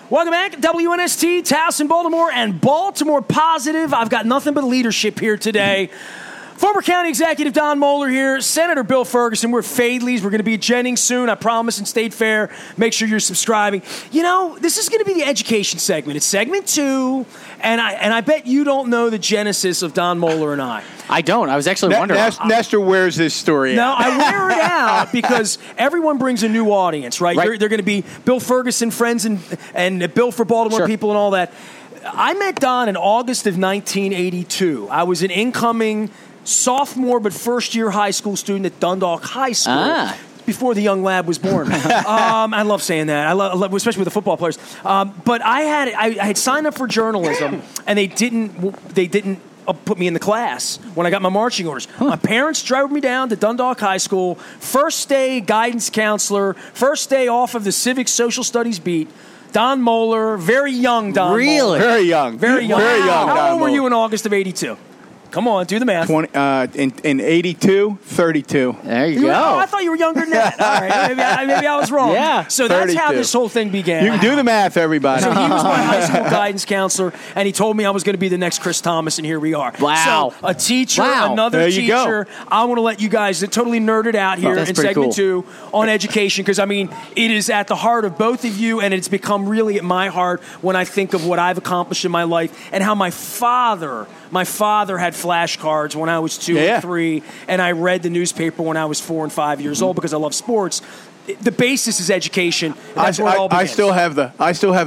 Welcome back, WNST, Towson, Baltimore, and Baltimore Positive. I've got nothing but leadership here today. Former County Executive Don Moeller here, Senator Bill Ferguson. We're Fadley's. We're going to be at Jennings soon, I promise, in State Fair. Make sure you're subscribing. You know, this is going to be the education segment. It's segment 2, and I bet you don't know the genesis of Don Moeller and I. I don't. I was actually wondering. Nestor wears this story out. No, I wear it out out because everyone brings a new audience, right? They're going to be Bill Ferguson friends and Bill for Baltimore people and all that. I met Don in August of 1982. I was an incoming sophomore but first-year high school student at Dundalk High School. Before the young lad was born. I love saying that. I love, especially with the football players. But I had signed up for journalism, and they didn't put me in the class when I got my marching orders. My parents drove me down to Dundalk High School. First day guidance counselor. First day off of the civic social studies beat. Don Moeller, very young Don Moeller. Really? Very young. Very young. Very young. How old were you in August of 82? Come on, do the math. 20, in 82, 32. There you go. Oh, I thought you were younger than that. All right, maybe I was wrong. Yeah. So that's 32. how this whole thing began. You can do the math, everybody. So he was my high school guidance counselor, and he told me I was going to be the next Chris Thomas, and here we are. Wow. So a teacher, another there you teacher. Go. I want to let you guys totally nerded out here in segment 2 on education, because, I mean, it is at the heart of both of you, and it's become really at my heart when I think of what I've accomplished in my life and how my father had flashcards when I was 2 and 3, and I read the newspaper when I was 4 and 5 years old because I love sports. The basis is education. That's where it all begins. I still have the.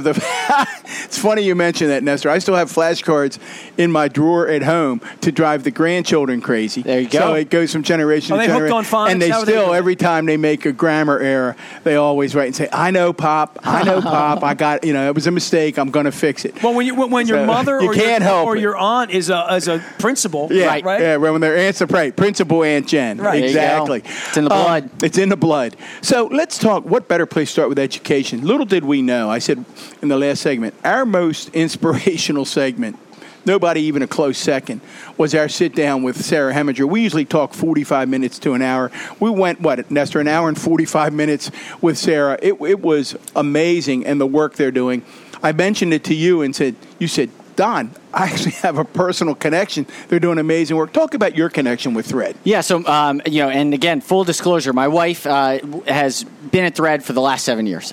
It's funny you mentioned that, Nestor. I still have flashcards in my drawer at home to drive the grandchildren crazy. There you go. So it goes from generation to generation. Hooked on phonics? And they still, every time they make a grammar error, they always write and say, "I know, Pop. I know, Pop. I got. It was a mistake. I'm going to fix it." Well, when your mother or your aunt is a principal, right? Yeah, when their aunt's Principal Aunt Jen. Right. Exactly. It's in the blood. It's in the blood. So let's talk. What better place to start with education? Little did we know, I said in the last segment, our most inspirational segment, nobody even a close second, was our sit-down with Sarah Heminger. We usually talk 45 minutes to an hour. We went, Nestor, an hour and 45 minutes with Sarah. It was amazing, and the work they're doing. I mentioned it to you and you said, Don, I actually have a personal connection. They're doing amazing work. Talk about your connection with Thread. Yeah, so, and again, full disclosure, my wife has been at Thread for the last 7 years.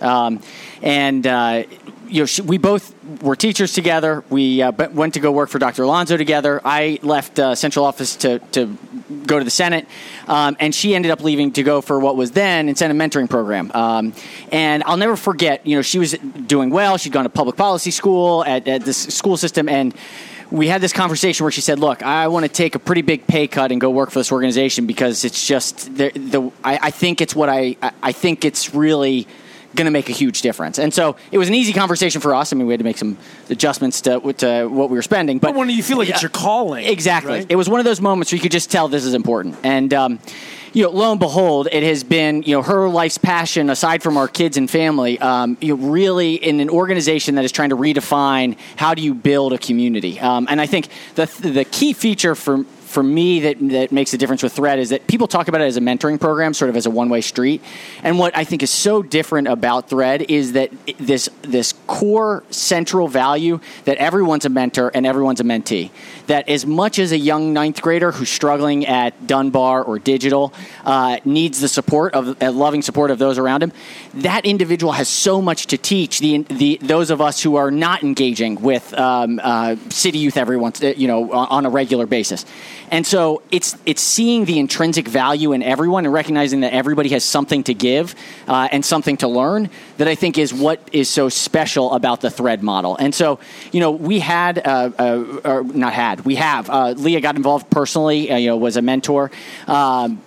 We both were teachers together. We went to go work for Dr. Alonso together. I left central office to go to the Senate, and she ended up leaving to go for what was then Incentive Mentoring Program. And I'll never forget, she was doing well. She'd gone to public policy school at this school system, and we had this conversation where she said, look, I want to take a pretty big pay cut and go work for this organization because it's just, I think it's what I think it's really going to make a huge difference. And so it was an easy conversation for us. I mean, we had to make some adjustments to what we were spending. But when you feel like it's your calling. Exactly. Right? It was one of those moments where you could just tell this is important. And, lo and behold, it has been, her life's passion, aside from our kids and family, really in an organization that is trying to redefine how do you build a community. And I think the key feature for me that makes a difference with Thread is that people talk about it as a mentoring program, sort of as a one-way street. And what I think is so different about Thread is that this core central value that everyone's a mentor and everyone's a mentee. That as much as a young ninth grader who's struggling at Dunbar or digital needs the support of loving support of those around him, that individual has so much to teach those of us who are not engaging with city youth every once on a regular basis. And so it's seeing the intrinsic value in everyone and recognizing that everybody has something to give and something to learn that I think is what is so special about the Thread model. And so, we had, we have, Leah got involved personally, was a mentor. Now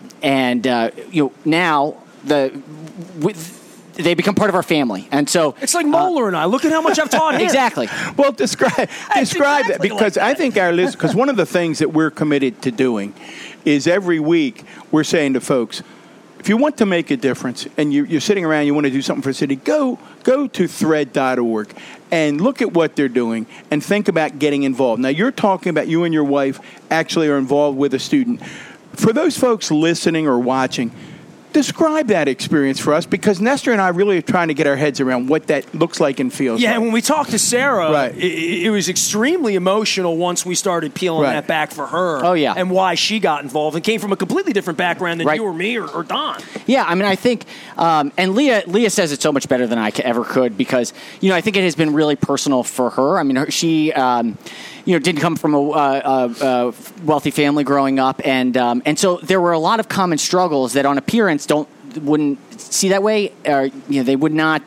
they become part of our family. And so it's like Moeller and I. Look at how much I've taught him. Exactly. Well, describe that, because I think because one of the things that we're committed to doing is every week we're saying to folks, if you want to make a difference and you're sitting around, you want to do something for the city, go to thread.org and look at what they're doing and think about getting involved. Now, you're talking about you and your wife actually are involved with a student. For those folks listening or watching, Describe that experience for us, because Nestor and I really are trying to get our heads around what that looks like and feels like. Yeah, and when we talked to Sarah, right. it was extremely emotional once we started peeling that back for her. Oh, yeah. And why she got involved and came from a completely different background than you or me or Don. Yeah, I mean, I think, and Leah says it so much better than I ever could, because, I think it has been really personal for her. I mean, she, didn't come from a wealthy family growing up, and so there were a lot of common struggles that on appearance wouldn't see that way, or they would not.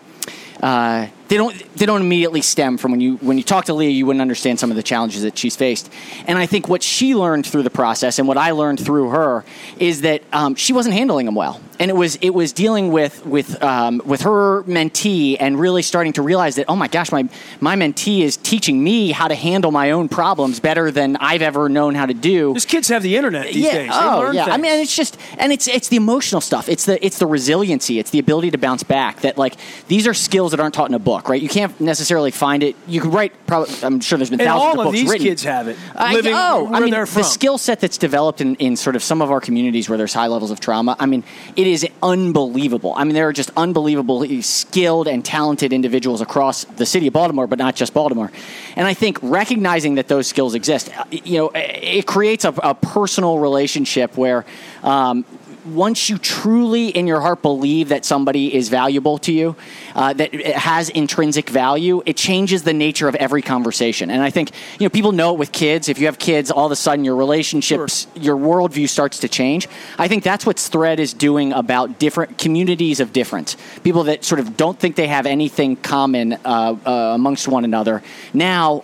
They don't immediately stem from when you talk to Leah, you wouldn't understand some of the challenges that she's faced. And I think what she learned through the process, and what I learned through her, is that she wasn't handling them well. And it was dealing with her mentee and really starting to realize that, oh my gosh, my mentee is teaching me how to handle my own problems better than I've ever known how to do. These kids have the internet these days. They learn things. I mean, it's the emotional stuff. It's the resiliency. It's the ability to bounce back. That these are skills that aren't taught in a book, right? You can't necessarily find it. You can write. I'm sure there's been thousands of books written. All of these kids have it. They're from. The skill set that's developed in sort of some of our communities where there's high levels of trauma. I mean, it is unbelievable. I mean, there are just unbelievably skilled and talented individuals across the city of Baltimore, but not just Baltimore. And I think recognizing that those skills exist, it creates a personal relationship where once you truly in your heart believe that somebody is valuable to you, that it has intrinsic value, it changes the nature of every conversation. And I think, people know it with kids. If you have kids, all of a sudden your relationships, your worldview starts to change. I think that's what Thread is doing about different communities of difference. People that sort of don't think they have anything common amongst one another now,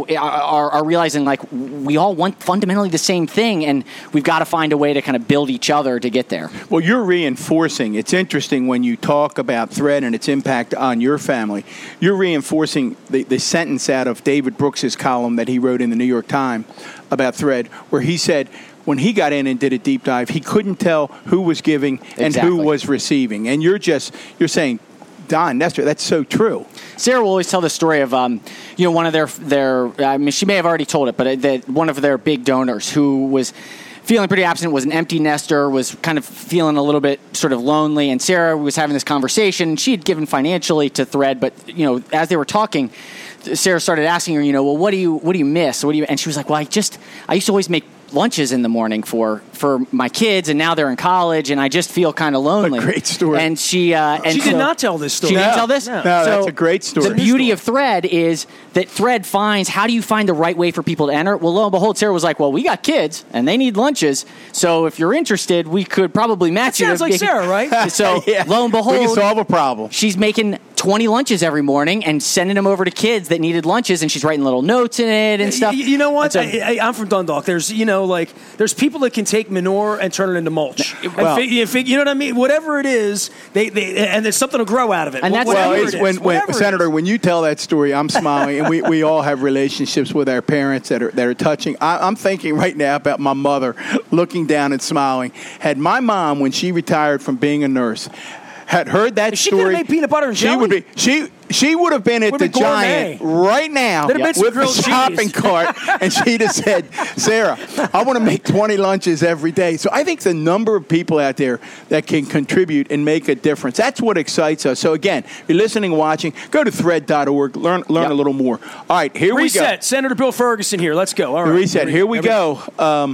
are realizing we all want fundamentally the same thing, and we've got to find a way to kind of build each other to get there. Well, you're reinforcing. It's interesting when you talk about Thread and its impact on your family. You're reinforcing the sentence out of David Brooks's column that he wrote in the New York Times about Thread, where he said when he got in and did a deep dive, he couldn't tell who was giving and who was receiving. And you're saying, Don, Nestor, that's so true. Sarah will always tell the story of, one of their I mean, she may have already told it, but one of their big donors who was feeling pretty absent, was an empty nester, was kind of feeling a little bit sort of lonely, and Sarah was having this conversation. She had given financially to Thread, but as they were talking, Sarah started asking her, well, what do you miss? And she was like, well, I used to always make lunches in the morning for my kids, and now they're in college, and I just feel kind of lonely. A great story. And she did not tell this story. She didn't tell this? No, that's a great story. The beauty of Thread is that Thread finds, how do you find the right way for people to enter? Well, lo and behold, Sarah was like, well, we got kids, and they need lunches, so if you're interested, we could probably match you. Sounds like Sarah, right? So, lo and behold, we can solve a problem. She's making 20 lunches every morning and sending them over to kids that needed lunches, and she's writing little notes in it and stuff. You know what? I'm from Dundalk. There's there's people that can take manure and turn it into mulch. Well, you know what I mean? Whatever it is, and there's something to grow out of it. And that's when Senator, when you tell that story, I'm smiling, and we all have relationships with our parents that are touching. I'm thinking right now about my mother looking down and smiling. Had my mom, when she retired from being a nurse, had heard that she story, could have made peanut butter and jelly. She would have been at the Giant right now with the shopping cart, and she'd have said, Sarah, I want to make 20 lunches every day. So I think the number of people out there that can contribute and make a difference, that's what excites us. So again, if you're listening, watching, go to thread.org, learn a little more. All right, here we go. Reset. Senator Bill Ferguson here. Let's go. All right. Reset. Here we go.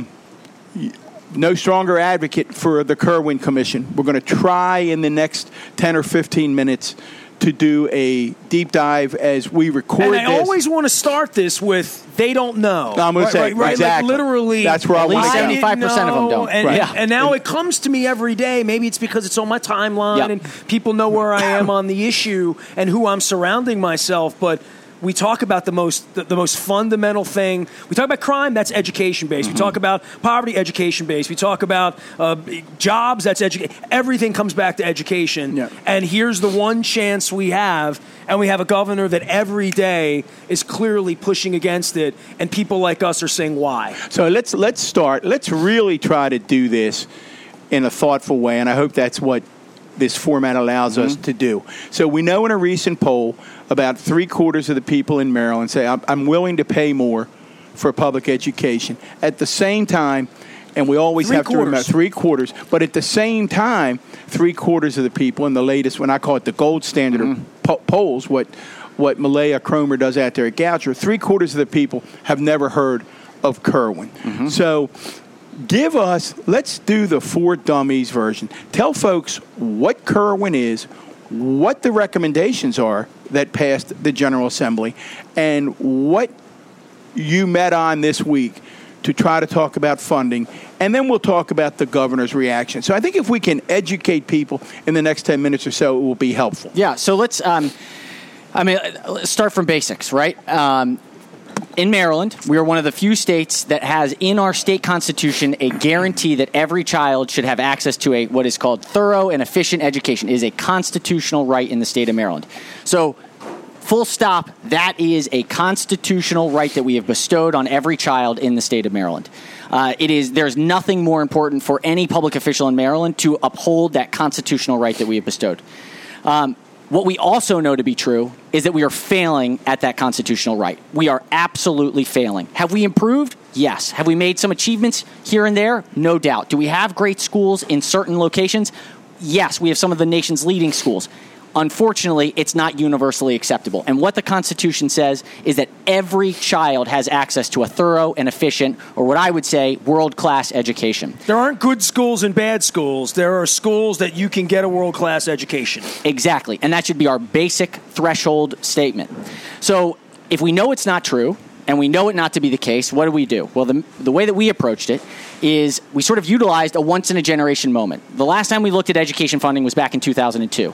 No stronger advocate for the Kirwan Commission. We're going to try in the next 10 or 15 minutes to do a deep dive as we record this. And I always want to start this with, they don't know. I'm going to say, right, exactly. Like literally. That's where I want to go. 75% of them don't. And now it comes to me every day. Maybe it's because it's on my timeline and people know where I am on the issue and who I'm surrounding myself. But we talk about the most fundamental thing. We talk about crime, that's education-based. Mm-hmm. We talk about poverty, education-based. We talk about jobs, that's education. Everything comes back to education. Yeah. And here's the one chance we have, and we have a governor that every day is clearly pushing against it, and people like us are saying why. So let's start. Let's really try to do this in a thoughtful way, and I hope that's what this format allows us to do. So we know in a recent poll, about 3/4 of the people in Maryland say, I'm willing to pay more for public education. At the same time, And we always have to remember 3/4. But at the same time, 3/4 of the people in the latest, when I call it the gold standard of polls, what Malaya Cromer does out there at Goucher, 3/4 of the people have never heard of Kirwan. So let's do the For Dummies version. Tell folks what Kirwan is, what the recommendations are that passed the General Assembly, and what you met on this week to try to talk about funding, and then we'll talk about the governor's reaction. So I think if we can educate people in the next 10 minutes or so, it will be helpful. Yeah, so let's start from basics, right? In Maryland, we are one of the few states that has in our state constitution a guarantee that every child should have access to what is called thorough and efficient education. It is a constitutional right in the state of Maryland. So, full stop, that is a constitutional right that we have bestowed on every child in the state of Maryland. There's nothing more important for any public official in Maryland to uphold that constitutional right that we have bestowed. What we also know to be true is that we are failing at that constitutional right. We are absolutely failing. Have we improved? Yes. Have we made some achievements here and there? No doubt. Do we have great schools in certain locations? Yes, we have some of the nation's leading schools. Unfortunately, it's not universally acceptable. And what the Constitution says is that every child has access to a thorough and efficient, or what I would say, world-class education. There aren't good schools and bad schools. There are schools that you can get a world-class education. Exactly. And that should be our basic threshold statement. So if we know it's not true, and we know it not to be the case, what do? Well, the way that we approached it is we sort of utilized a once-in-a-generation moment. The last time we looked at education funding was back in 2002.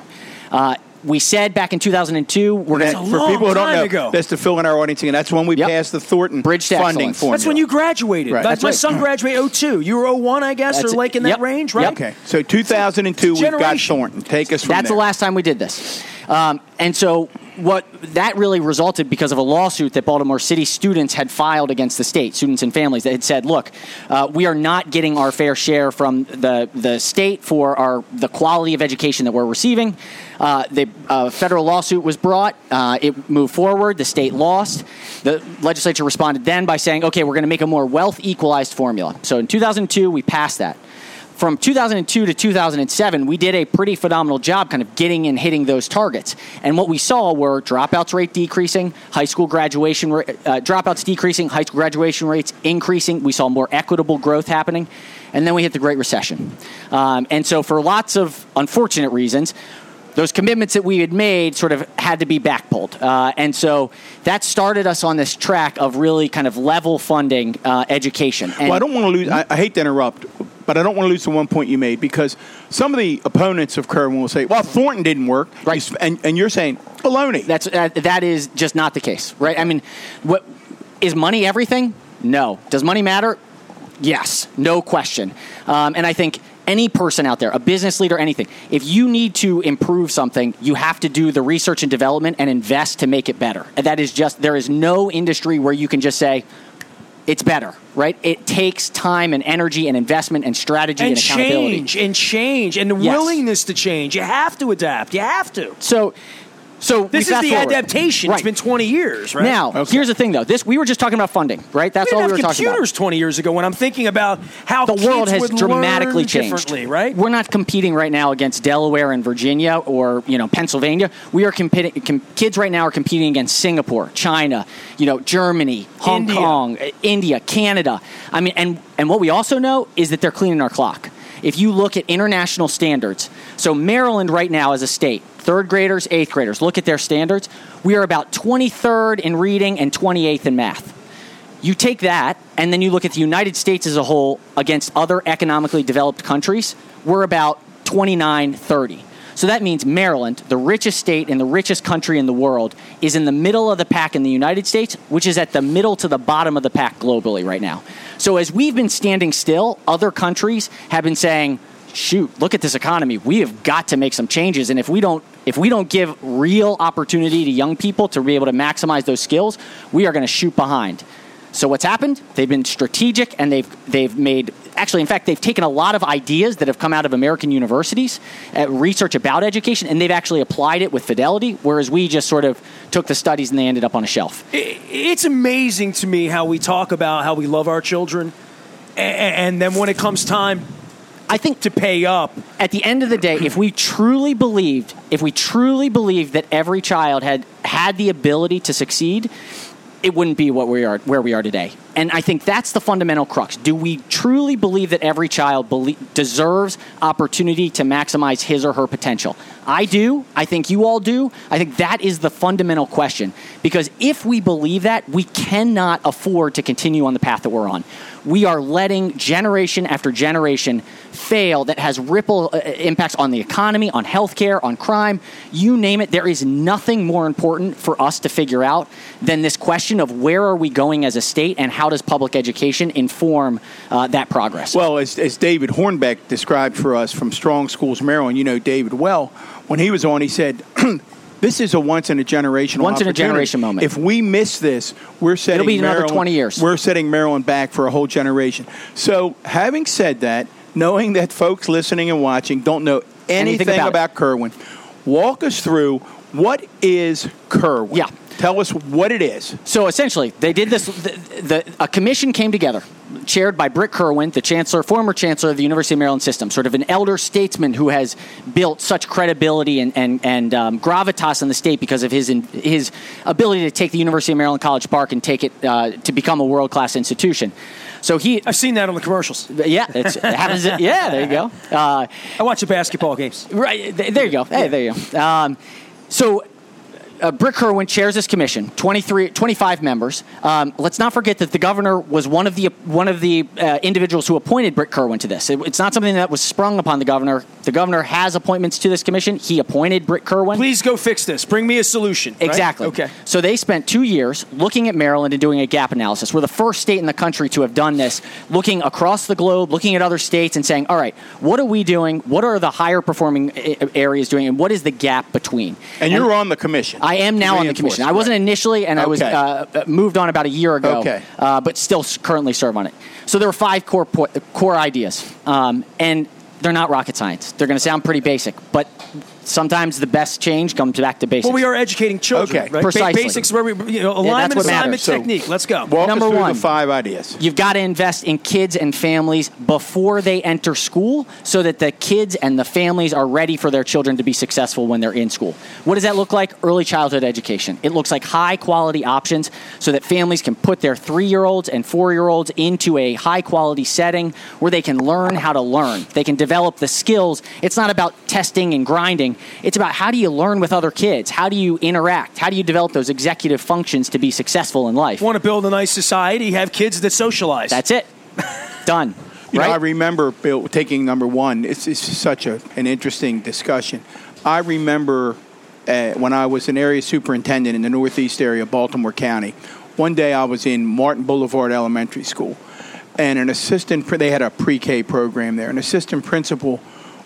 We said back in 2002, we're going to... For people who don't know, that's to fill in our audience, and that's when we passed the Thornton Bridge to funding Excellence. formula. That's when you graduated. Right. My son graduated 2002. You were 2001, I guess, or like in that range, right? Okay, so 2002, we've got Thornton. Take us from there. That's the last time we did this. And so what that really resulted because of a lawsuit that Baltimore City students had filed against the state, students and families, that had said, look, we are not getting our fair share from the state for the quality of education that we're receiving. The federal lawsuit was brought. It moved forward. The state lost. The legislature responded then by saying, okay, we're going to make a more wealth equalized formula. So in 2002, we passed that. From 2002 to 2007, we did a pretty phenomenal job kind of getting and hitting those targets. And what we saw were dropouts rate decreasing, high school graduation dropouts decreasing, high school graduation rates increasing. We saw more equitable growth happening. And then we hit the Great Recession. And so for lots of unfortunate reasons, those commitments that we had made sort of had to be backpulled. And so that started us on this track of really kind of level funding education. And I don't want to lose, I hate to interrupt, but I don't want to lose the one point you made, because some of the opponents of Kirwan will say, well, Thornton didn't work. Right. And you're saying, baloney. That is just not the case, right? I mean, is money everything? No. Does money matter? Yes. No question. And I think any person out there, a business leader, anything, if you need to improve something, you have to do the research and development and invest to make it better. And that is just, there is no industry where you can just say, it's better, right? It takes time and energy and investment and strategy and accountability. And change and the willingness to change. You have to adapt. You have to. So this is the adaptation. Right. It's been 20 years, right? Now, here's the thing, though. We were just talking about funding, right? That's all we were talking about. Computers 20 years ago. When I'm thinking about how the world has dramatically changed, differently, right? We're not competing right now against Delaware and Virginia or Pennsylvania. We are competing. Kids right now are competing against Singapore, China, Germany, Hong Kong, India, Canada. I mean, and what we also know is that they're cleaning our clock. If you look at international standards, so Maryland right now as a state, 3rd graders, 8th graders, look at their standards. We are about 23rd in reading and 28th in math. You take that, and then you look at the United States as a whole against other economically developed countries, we're about 29, 30. So that means Maryland, the richest state and the richest country in the world, is in the middle of the pack in the United States, which is at the middle to the bottom of the pack globally right now. So as we've been standing still, other countries have been saying, shoot, look at this economy. We have got to make some changes. And if we don't give real opportunity to young people to be able to maximize those skills, we are going to shoot behind. So what's happened? They've been strategic, and they've made, actually, in fact, they've taken a lot of ideas that have come out of American universities, research about education, and they've actually applied it with fidelity, whereas we just sort of took the studies and they ended up on a shelf. It's amazing to me how we talk about how we love our children, And then when it comes time, I think to pay up. At the end of the day, if we truly believed that every child had the ability to succeed, it wouldn't be where we are today. And I think that's the fundamental crux. Do we truly believe that every child deserves opportunity to maximize his or her potential? I do. I think you all do. I think that is the fundamental question. Because if we believe that, we cannot afford to continue on the path that we're on. We are letting generation after generation fail that has ripple impacts on the economy, on healthcare, on crime, you name it. There is nothing more important for us to figure out than this question of where are we going as a state and how does public education inform that progress? Well, as David Hornbeck described for us from Strong Schools, Maryland, you know David well, when he was on, he said, this is a once-in-a-generation moment. If we miss this, we're setting It'll be another 20 years. We're setting Maryland back for a whole generation. So having said that, knowing that folks listening and watching don't know anything about Kirwan, walk us through what is Kirwan. Yeah. Tell us what it is. So essentially, they did this. A commission came together, chaired by Britt Kirwan, the former chancellor of the University of Maryland system, sort of an elder statesman who has built such credibility and gravitas in the state because of his ability to take the University of Maryland College Park and take it to become a world-class institution. So I've seen that on the commercials. Yeah, it happens. Yeah, there you go. I watch the basketball games. Right, there you go. Hey, there you go. So Britt Kirwan chairs this commission, 25 members. Let's not forget that the governor was one of the individuals who appointed Britt Kirwan to this. It's not something that was sprung upon the governor. The governor has appointments to this commission. He appointed Britt Kirwan. Please go fix this. Bring me a solution. Right? Exactly. Okay. So they spent 2 years looking at Maryland and doing a gap analysis. We're the first state in the country to have done this, looking across the globe, looking at other states and saying, all right, what are we doing? What are the higher performing areas doing? And what is the gap between? And you're on the commission. I am now on the commission. I wasn't initially, and I was moved on about a year ago, but still currently serve on it. So there were 5 core ideas, and they're not rocket science. They're going to sound pretty basic, but sometimes the best change comes back to basics. Well, we are educating children, right? Precisely. Basics where we, alignment, assignment, technique. Let's go. Walk Number us through one, the 5 ideas. You've got to invest in kids and families before they enter school so that the kids and the families are ready for their children to be successful when they're in school. What does that look like? Early childhood education. It looks like high-quality options so that families can put their 3-year-olds and 4-year-olds into a high-quality setting where they can learn how to learn. They can develop the skills. It's not about testing and grinding. It's about how do you learn with other kids? How do you interact? How do you develop those executive functions to be successful in life? Want to build a nice society, have kids that socialize. That's it. Done. You right? know, I remember, Bill, taking number 1. It's such an interesting discussion. I remember when I was an area superintendent in the northeast area of Baltimore County. One day I was in Martin Boulevard Elementary School, and they had a pre-K program there. An assistant principal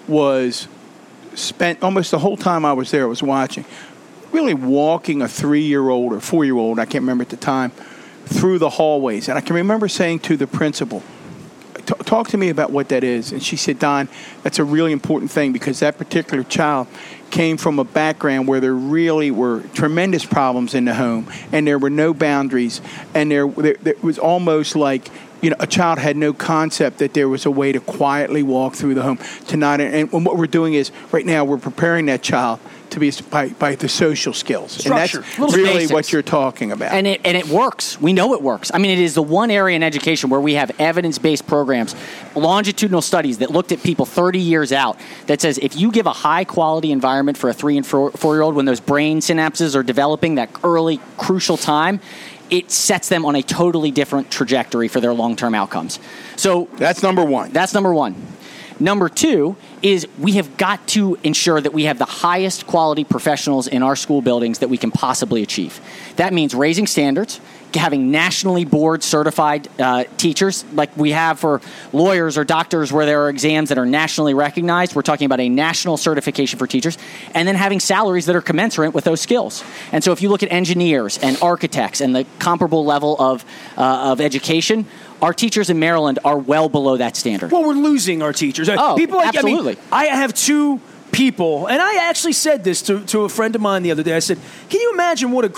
spent almost the whole time I was there, I was watching, really walking a 3-year-old or 4-year-old, I can't remember at the time, through the hallways. And I can remember saying to the principal, talk to me about what that is. And she said, Don, that's a really important thing because that particular child came from a background where there really were tremendous problems in the home and there were no boundaries. And there was almost like, a child had no concept that there was a way to quietly walk through the home. And what we're doing is right now we're preparing that child to be by the social skills. Structure. And that's really basics. What you're talking about. And it works. We know it works. I mean, it is the one area in education where we have evidence-based programs, longitudinal studies that looked at people 30 years out that says if you give a high-quality environment for a 3- and 4-year-old when those brain synapses are developing, that early crucial time, it sets them on a totally different trajectory for their long-term outcomes. So that's number 1. That's number 1. Number 2 is we have got to ensure that we have the highest quality professionals in our school buildings that we can possibly achieve. That means raising standards, having nationally board certified teachers like we have for lawyers or doctors where there are exams that are nationally recognized. We're talking about a national certification for teachers, and then having salaries that are commensurate with those skills. And so if you look at engineers and architects and the comparable level of education, our teachers in Maryland are well below that standard. Well, we're losing our teachers. People absolutely. I have 2 people, and I actually said this to a friend of mine the other day. I said, can you imagine what a great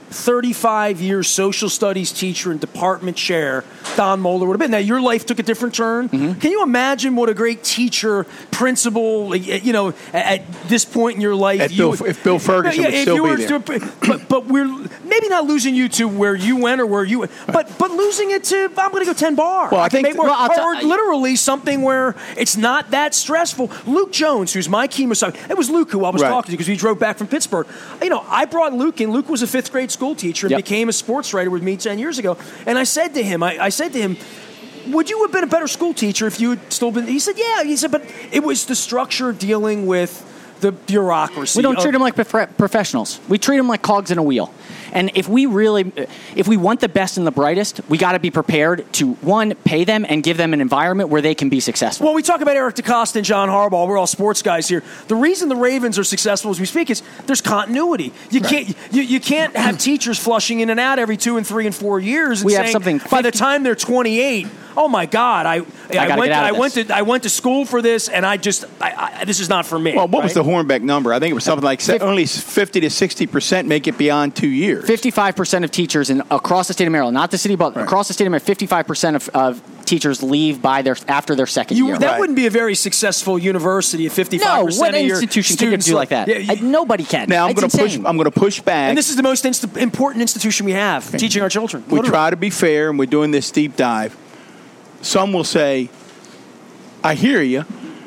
35-year social studies teacher and department chair Don Moeller would have been. Now, your life took a different turn. Mm-hmm. Can you imagine what a great teacher, principal, at this point in your life? If Bill Ferguson would still be there. But we're maybe not losing you to where you went or where you went, but losing it to, I'm going to go 10 bar. Well, I think or literally something where it's not that stressful. Luke Jones, who's my chemo side, it was Luke who I was talking to because we drove back from Pittsburgh. I brought Luke in. Luke was a 5th grade school teacher and became a sports writer with me 10 years ago. And I said to him, would you have been a better school teacher if you had still been? He said, yeah. He said, but it was the structure of dealing with the bureaucracy. We don't treat them like professionals. We treat them like cogs in a wheel. And if we want the best and the brightest, we got to be prepared to, one, pay them and give them an environment where they can be successful. Well, we talk about Eric DeCosta and John Harbaugh. We're all sports guys here. The reason the Ravens are successful as we speak is there's continuity. You can't have teachers flushing in and out every 2 and 3 and 4 years and saying by the time they're 28, oh my God, I went to school for this, and this is not for me. Well, what was the Hornbeck number? I think it was something like only 50 to 60% make it beyond 2 years. 55% of teachers across the state of Maryland, not the city, but across the state of Maryland, 55% of teachers leave after their second year. That wouldn't be a very successful university if 55% no, what of your institution can do like that? Nobody can. Now I'm going to push back. And this is the most important institution we have, teaching our children. We try to be fair, and we're doing this deep dive. Some will say, I hear you.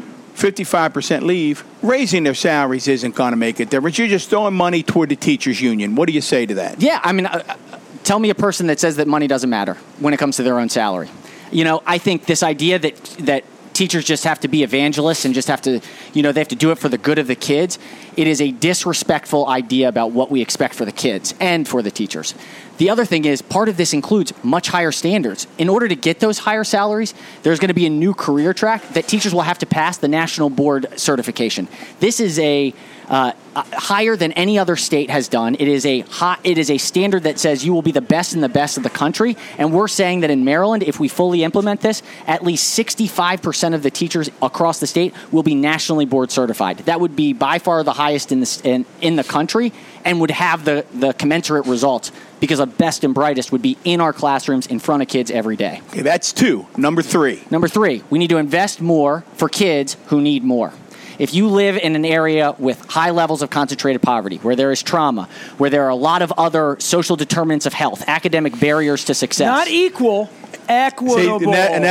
55% leave. Raising their salaries isn't going to make a difference. You're just throwing money toward the teachers' union. What do you say to that? Yeah, I mean, tell me a person that says that money doesn't matter when it comes to their own salary. I think this idea that teachers just have to be evangelists and just have to, they have to do it for the good of the kids. It is a disrespectful idea about what we expect for the kids and for the teachers. The other thing is, part of this includes much higher standards. In order to get those higher salaries, there's going to be a new career track that teachers will have to pass the National Board certification. This is a higher than any other state has done. It is a standard that says you will be the best in the best of the country. And we're saying that in Maryland, if we fully implement this, at least 65% of the teachers across the state will be nationally board certified. That would be by far the highest in the country, and would have the commensurate results, because the best and brightest would be in our classrooms in front of kids every day. Okay, that's 2. Number 3, we need to invest more for kids who need more. If you live in an area with high levels of concentrated poverty, where there is trauma, where there are a lot of other social determinants of health, academic barriers to success. Not equal, equitable.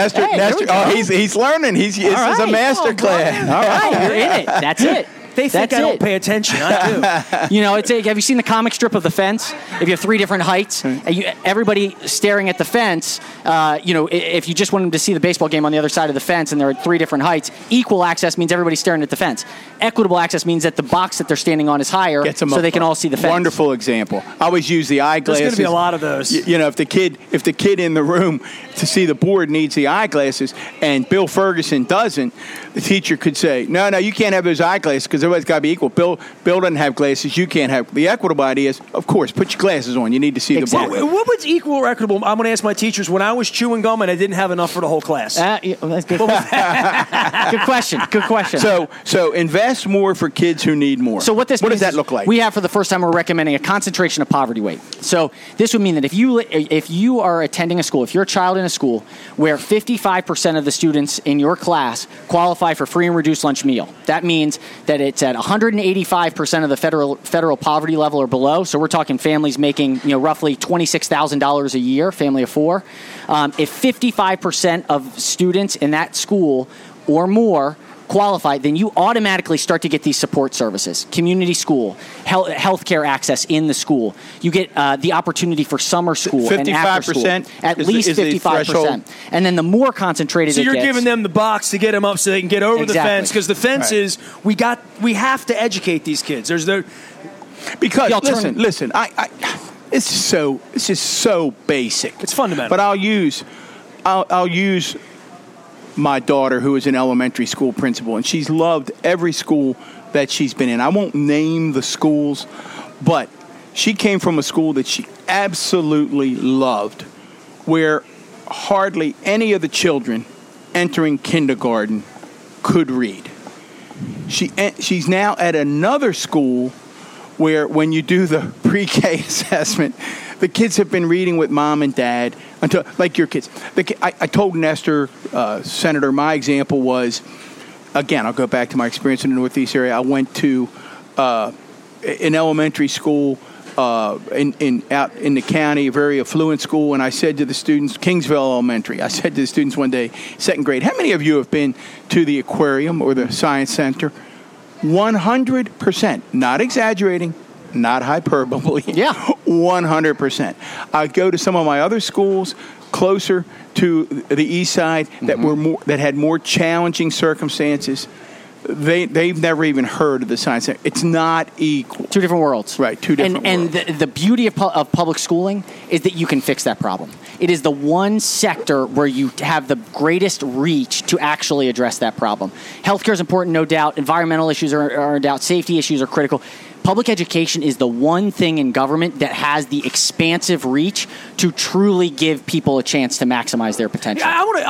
See, he's learning. This is a master class. All right, you're in it. That's it. They think I don't pay attention. I do. Have you seen the comic strip of The Fence? If you have 3 different heights, and everybody staring at the fence, if you just want them to see the baseball game on the other side of the fence and there are 3 different heights, equal access means everybody's staring at the fence. Equitable access means that the box that they're standing on is higher, so they can all see the fence. Wonderful example. I always use the eyeglasses. There's going to be a lot of those. If the kid in the room to see the board needs the eyeglasses and Bill Ferguson doesn't, the teacher could say, no, you can't have those eyeglasses because everybody's got to be equal. Bill doesn't have glasses. You can't have. The equitable idea is, of course, put your glasses on. You need to see the board. What was equal or equitable? I'm going to ask my teachers when I was chewing gum and I didn't have enough for the whole class. That's good. Good question. Good question. So invest more for kids who need more. So what does that look like? We have, for the first time, we're recommending a concentration of poverty weight. So this would mean that if you are attending a school, if you're a child in a school where 55% of the students in your class qualify for free and reduced lunch meal, that means that it's at 185% of the federal poverty level or below. So we're talking families making roughly $26,000 a year, family of 4. If 55% of students in that school or more qualify, then you automatically start to get these support services, community school, healthcare access in the school. You get the opportunity for summer school and after school. At least 55%. And then the more concentrated it gets. So you're giving them the box to get them up so they can get over the fence, because the fence is, we have to educate these kids. Because listen, it's just so basic. It's fundamental. But I'll use my daughter, who is an elementary school principal, and she's loved every school that she's been in. I won't name the schools, but she came from a school that she absolutely loved, where hardly any of the children entering kindergarten could read. She's now at another school where when you do the pre-K assessment, the kids have been reading with mom and dad until, like your kids. I told Nestor, Senator, my example was, again, I'll go back to my experience in the Northeast area. I went to an elementary school out in the county, a very affluent school, and I said to the students, Kingsville Elementary, I said to the students one day, second grade, how many of you have been to the aquarium or the science center? 100%, not exaggerating, not hyperbole. Yeah. 100%. I go to some of my other schools closer to the east side that had more challenging circumstances. They've never even heard of the science center. It's not equal. Two different worlds. Right, two different worlds. And the beauty of public schooling is that you can fix that problem. It is the one sector where you have the greatest reach to actually address that problem. Healthcare is important, no doubt. Environmental issues are in doubt. Safety issues are critical. Public education is the one thing in government that has the expansive reach to truly give people a chance to maximize their potential.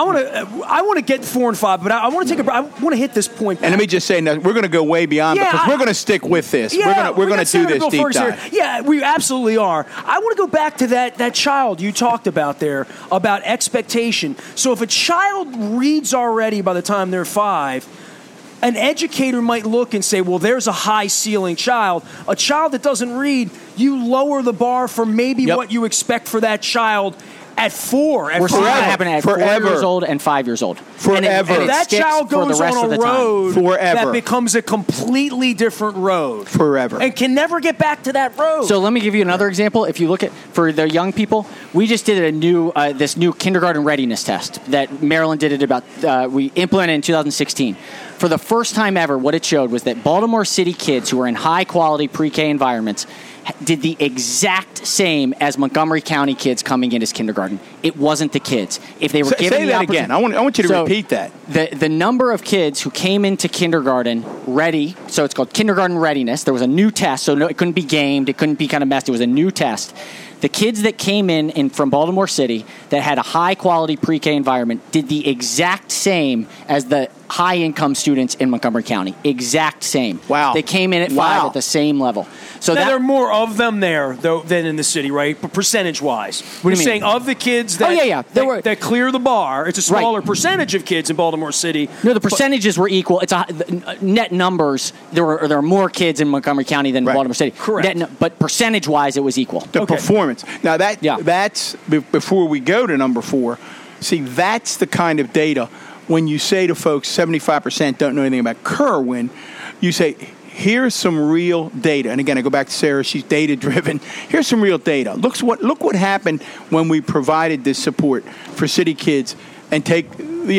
I want to get 4 and 5, but I want to I want to hit this point. And let me just say, we're going to go way beyond because we're going to stick with this. Yeah, we're going to do this deep dive. Yeah, we absolutely are. I want to go back to that child you talked about there, about expectation. So if a child reads already by the time they're 5, an educator might look and say, well, there's a high ceiling child. A child that doesn't read, you lower the bar for maybe what you expect for that child at 4. We're seeing that happen at 4 years old and 5 years old. Forever. And that child goes on a road Forever. that becomes a completely different road. Forever. And can never get back to that road. So let me give you another example. If you look at, for the young people, we just did this new kindergarten readiness test that Maryland did we implemented in 2016. For the first time ever, what it showed was that Baltimore City kids who are in high-quality pre-K environments did the exact same as Montgomery County kids coming in as kindergarten. It wasn't the kids. If they were given say that again. I want you to repeat that. The number of kids who came into kindergarten ready, so it's called kindergarten readiness. There was a new test, so it couldn't be gamed. It couldn't be kind of messed. It was a new test. The kids that came in from Baltimore City that had a high-quality pre-K environment did the exact same as the high-income students in Montgomery County. Exact same. Wow. They came in at 5 at the same level. So now, there are more of them there, though, than in the city, right? But percentage-wise. What do you mean? Saying of the kids that, that clear the bar, it's a smaller percentage of kids in Baltimore City. No, the percentages were equal. It's net numbers. There are more kids in Montgomery County than Baltimore City. Correct. But percentage-wise, it was equal. The performance. Now, that's before we go to number 4. See, that's the kind of data. When you say to folks, 75% don't know anything about Kirwan, you say, here's some real data. And again, I go back to Sarah. She's data-driven. Here's some real data. Look what happened when we provided this support for city kids and take,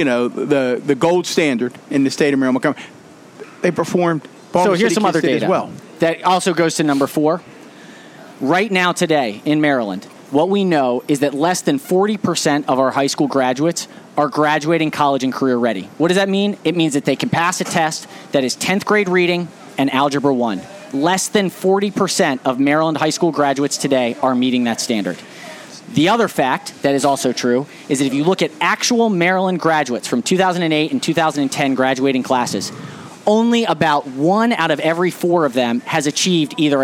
the gold standard in the state of Maryland. They performed. So here's some other data as well. That also goes to number 4. Right now, today, in Maryland, what we know is that less than 40% of our high school graduates are graduating college and career ready. What does that mean? It means that they can pass a test that is 10th grade reading and Algebra 1. Less than 40% of Maryland high school graduates today are meeting that standard. The other fact that is also true is that if you look at actual Maryland graduates from 2008 and 2010 graduating classes, only about 1 out of every 4 of them has achieved either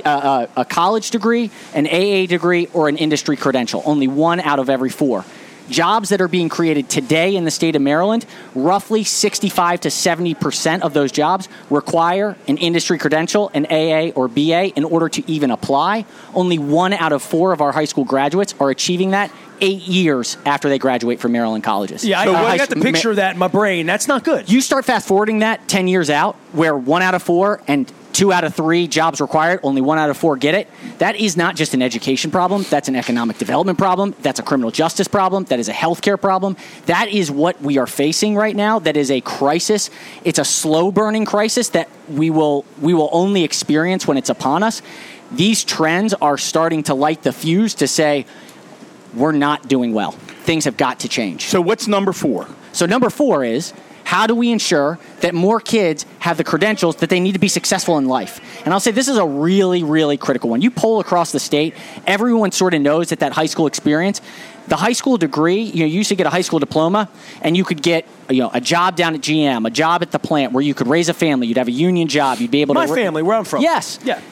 a college degree, an AA degree, or an industry credential. Only 1 out of every 4. Jobs that are being created today in the state of Maryland, roughly 65 to 70% of those jobs require an industry credential, an AA or BA, in order to even apply. Only 1 out of 4 of our high school graduates are achieving that 8 years after they graduate from Maryland colleges. Yeah, I got the picture of that in my brain. That's not good. You start fast-forwarding that 10 years out, where 1 out of 4 and 2 out of 3 jobs required, only 1 out of 4 get it. That is not just an education problem. That's an economic development problem. That's a criminal justice problem. That is a healthcare problem. That is what we are facing right now. That is a crisis. It's a slow-burning crisis that we will only experience when it's upon us. These trends are starting to light the fuse to say, we're not doing well. Things have got to change. So what's number 4? So number 4 is, how do we ensure that more kids have the credentials that they need to be successful in life? And I'll say this is a really, really critical one. You poll across the state, everyone sort of knows that high school experience, the high school degree, you used to get a high school diploma, and you could get a job down at GM, a job at the plant where you could raise a family. You'd have a union job. You'd be able My family, where I'm from. Yes. Yeah.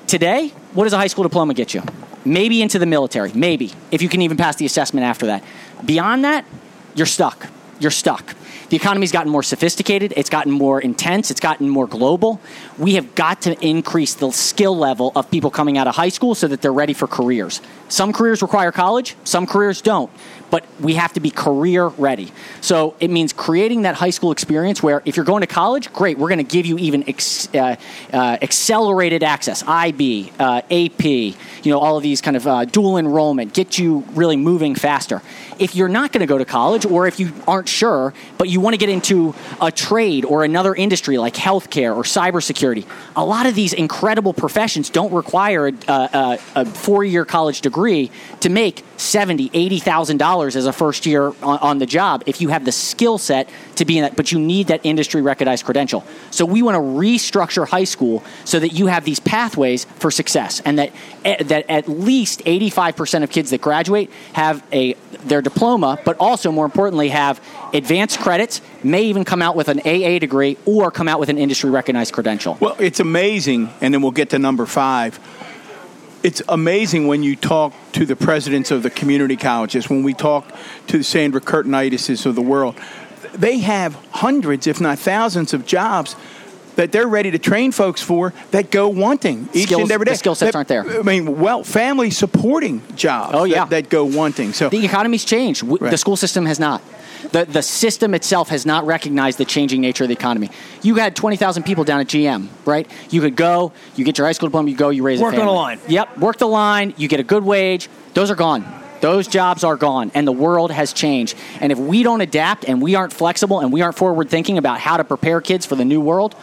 Today, what does a high school diploma get you? Maybe into the military, maybe, if you can even pass the assessment after that. Beyond that, you're stuck. You're stuck. The economy's gotten more sophisticated. It's gotten more intense. It's gotten more global. We have got to increase the skill level of people coming out of high school so that they're ready for careers. Some careers require college. Some careers don't. But we have to be career ready. So it means creating that high school experience where if you're going to college, great, we're going to give you even accelerated access, IB, AP, all of these kind of dual enrollment, get you really moving faster. If you're not going to go to college, or if you aren't sure, but you want to get into a trade or another industry like healthcare or cybersecurity, a lot of these incredible professions don't require a 4-year college degree to make $70,000, $80,000 as a first year on the job if you have the skill set to be in that, but you need that industry recognized credential. So we want to restructure high school so that you have these pathways for success, and that at least 85% of kids that graduate have their diploma, but also more importantly have advanced credits, may even come out with an AA degree or come out with an industry recognized credential. Well, it's amazing, and then we'll get to number 5. It's amazing when you talk to the presidents of the community colleges, when we talk to the Sandra Curtinitises of the world. They have hundreds, if not thousands, of jobs that they're ready to train folks for that go wanting each and every day. The skill sets aren't there. I mean, family supporting jobs that go wanting. So the economy's changed. Right. The school system has not. The system itself has not recognized the changing nature of the economy. You had 20,000 people down at GM, right? You could go, you get your high school diploma, you go, you raise a family. Work on a line. Yep, work the line, you get a good wage. Those are gone. Those jobs are gone, and the world has changed. And if we don't adapt and we aren't flexible and we aren't forward-thinking about how to prepare kids for the new world,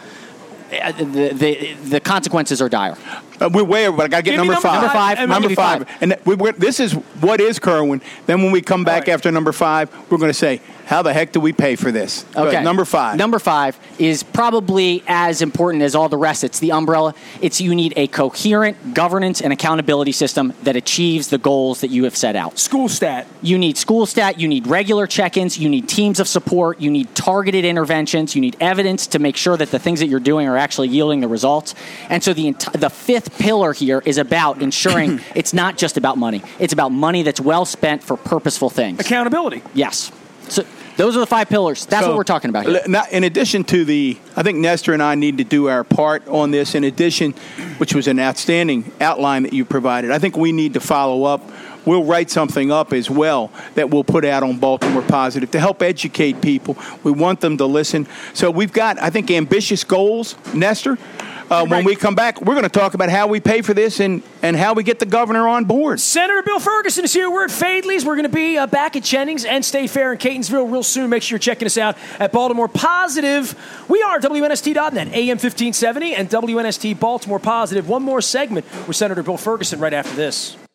the consequences are dire. We're way over, but I got to get number 5. Number 5. And this is what is Kerwin. Then when we come back after number 5, we're going to say, how the heck do we pay for this? Okay. Number 5. Number 5 is probably as important as all the rest. It's the umbrella. You need a coherent governance and accountability system that achieves the goals that you have set out. School stat. You need school stat. You need regular check-ins. You need teams of support. You need targeted interventions. You need evidence to make sure that the things that you're doing are actually yielding the results. And so the 5th pillar here is about ensuring it's not just about money. It's about money that's well spent for purposeful things. Accountability. Yes. So those are the 5 pillars. That's what we're talking about here. In addition to I think Nestor and I need to do our part on this. In addition, which was an outstanding outline that you provided, I think we need to follow up. We'll write something up as well that we'll put out on Baltimore Positive to help educate people. We want them to listen. So we've got, I think, ambitious goals, Nestor. When we come back, we're going to talk about how we pay for this and how we get the governor on board. Senator Bill Ferguson is here. We're at Fadley's. We're going to be back at Jennings and State Fair in Catonsville real soon. Make sure you're checking us out at Baltimore Positive. We are WNST.net, AM 1570, and WNST Baltimore Positive. One more segment with Senator Bill Ferguson right after this.